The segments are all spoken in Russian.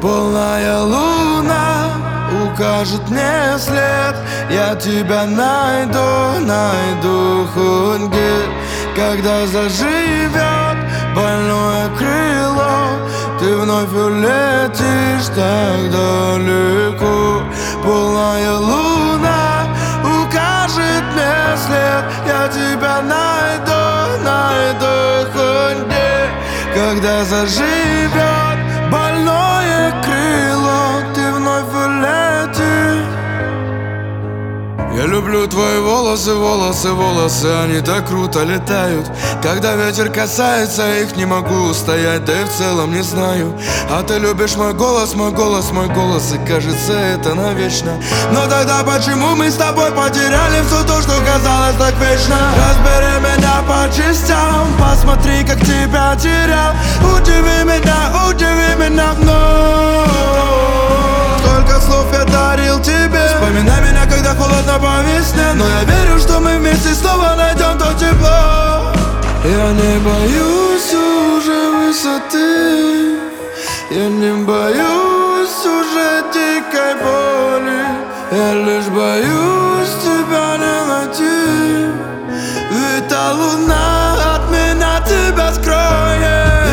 Полная луна укажет мне след. Я тебя найду хоть где. Когда заживет больное крыло, ты вновь улетишь так далеко. Полная луна укажет мне след. Я тебя найду хоть где. Когда заживет больное крыло, ты вновь улетишь. Я люблю твои волосы, они так круто летают. Когда ветер касается их, не могу устоять, да и в целом не знаю. А ты любишь мой голос, и кажется это навечно. Но тогда почему мы с тобой потеряли все то, что казалось так вечно? Разбери меня по частям, посмотри, как тебя терял. Удиви меня вновь. Сколько слов я дарил тебе. Вспоминай меня, когда холодно по весне. Но я верю, что мы вместе снова найдем то тепло. Я не боюсь уже высоты. Я не боюсь уже дикой боли. Я лишь боюсь тебя не найти. Ведь та луна от меня тебя скроет.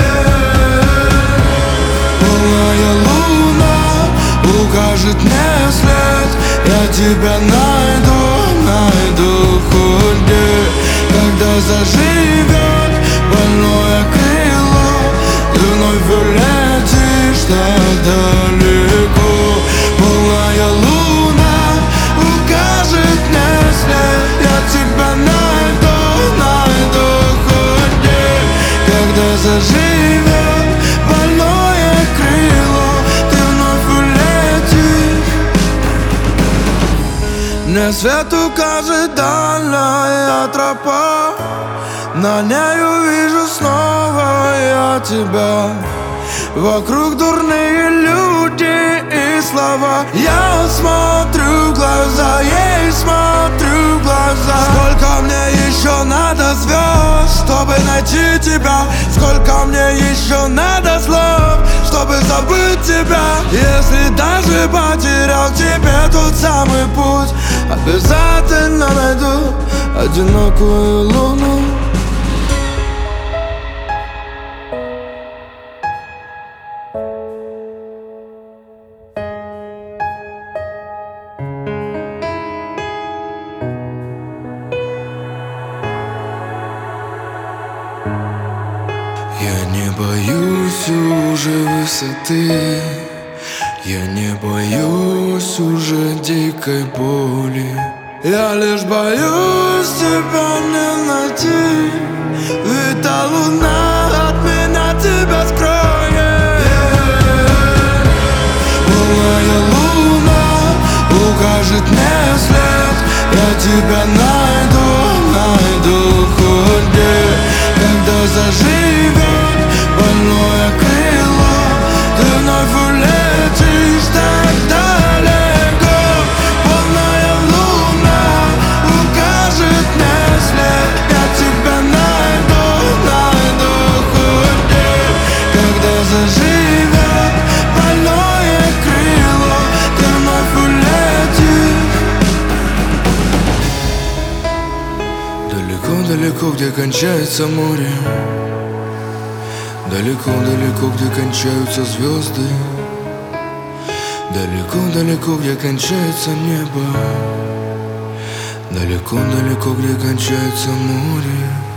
Полная луна укажет мне след. Я тебя найду хоть где. Когда заживет больное крыло, ты вновь улетишь так далеко. Полная луна укажет мне след. Я тебя найду хоть где. Когда заживет больное крыло, ты вновь улетишь. Мне свет укажет дальняя тропа. На ней увижу снова я тебя. Вокруг дурные люди и слова. Я смотрю в глаза, ей смотрю в глаза. Сколько мне еще надо звезд, чтобы найти тебя? Сколько мне еще надо слов, чтобы забыть тебя? Если даже потерял тебе тот самый путь, обязательно найду одинокую луну. Я не боюсь уже высоты. Я не боюсь уже дикой боли. Я лишь боюсь тебя не найти. Ведь та луна от меня тебя скроет. Полная луна укажет мне след. Я тебя найду хоть где. Когда заживет больное крыло, ты вновь улетишь так далеко. Полная луна укажет мне след. Я тебя найду хоть где. Когда заживет больное крыло, ты вновь улетишь. Далеко-далеко, где кончается море. Далеко-далеко, где кончаются звезды. Далеко-далеко, где кончается небо. Далеко-далеко, где кончается море.